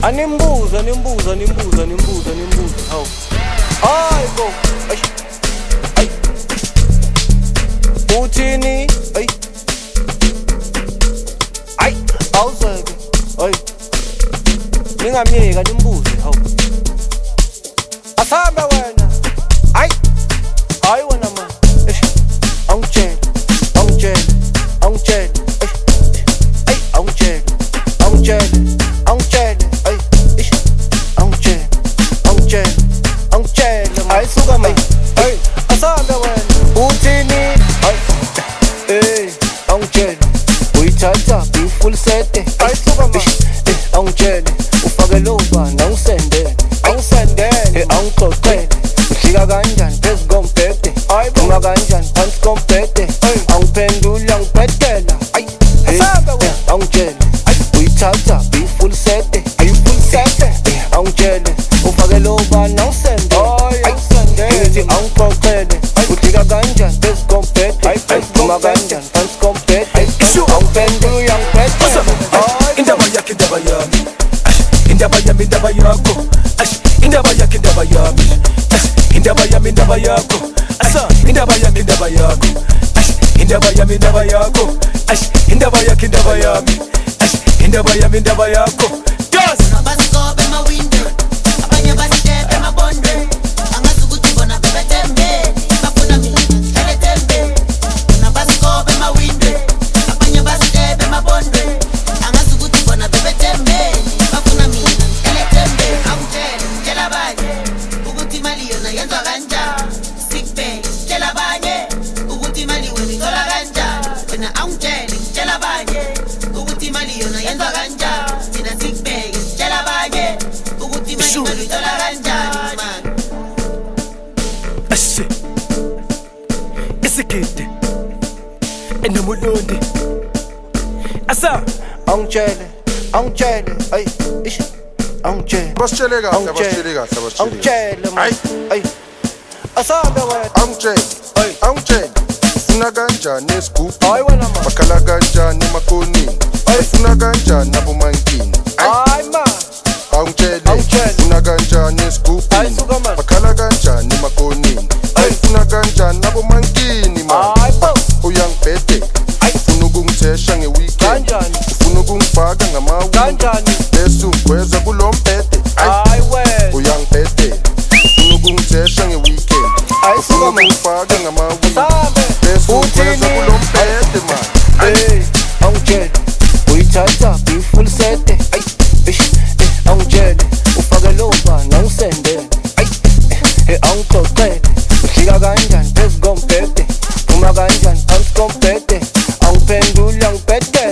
Animbuza hawu hayi bo ay uthini ay awuzeke ay ningamyeka nimbuze hawu asambe wena ay wena man angitshela ay suka man ay asambe wena uthini ay angitshela uyithatha full set ay suka man angitshela ufake loba nawusendele angixoxele ufika kanjani phezu kombhede uma kanjani phansi kombhede angiphendula ngibhedela ay asambe wena angitshela uyithatha full set angitshela ufake loba nawusendele ngithi angixoxele ufika kanjani phezu kombhede uma kanjani phansi kombhede angiphendula ngibhedela indaba yakho indaba yami indaba yakho indaba yakho indaba yami indaba yami indaba yakho indaba yami indaba yakho indaba yami indaba yakho indaba yakho indaba yami indaba yami indaba yakho yes abasikobe ema window abanye basitepe ema bondwe angasukuthi bona bebetembe bafuna mina eletembe abasikobe ema window abanye basitepe ema bondwe angasukuthi bona bebetembe bafuna mina eletembe angitshela abanye ukuthi imali yona yenziwa kanjani sickbay tshela abanye ukuthi imali wena ithola kanjani wena angitshela abanye ukuthi imali yona yenziwa kanjani thina sickbay tshela abanye ukuthi imali wena ithola kanjani man ashe isikide enomulundi asa angitshele ay ish angitshele basitshele kahle man ay asambe wena angitshele ufuna kanjani esigubhu hayi wena man bakhala kanjani emakonini ufuna kanjani abomankini hayi man angitshele ufuna kanjani esigubhu hayi suka man bakhala kanjani emakonini ufuna kanjani abomankini man hayi bo uyangibhedela ufuna ukungithesha ngeweekend kanjani ufuna ukungifaka ngamawindi kanjani bese ungigweza kulombhede hayi wena uyangibhedela ufuna ukungithesha ngeweekend hayi ufuna suka man ukungifaka ngamawindi sambe bese ungigweza kulombhede man angitshele uyithatha full set angitshele ufake loba nawusendele angixoxele ufika kanjani phezu kombhede uma kanjani phansi kombhede angiphendula ngibhedela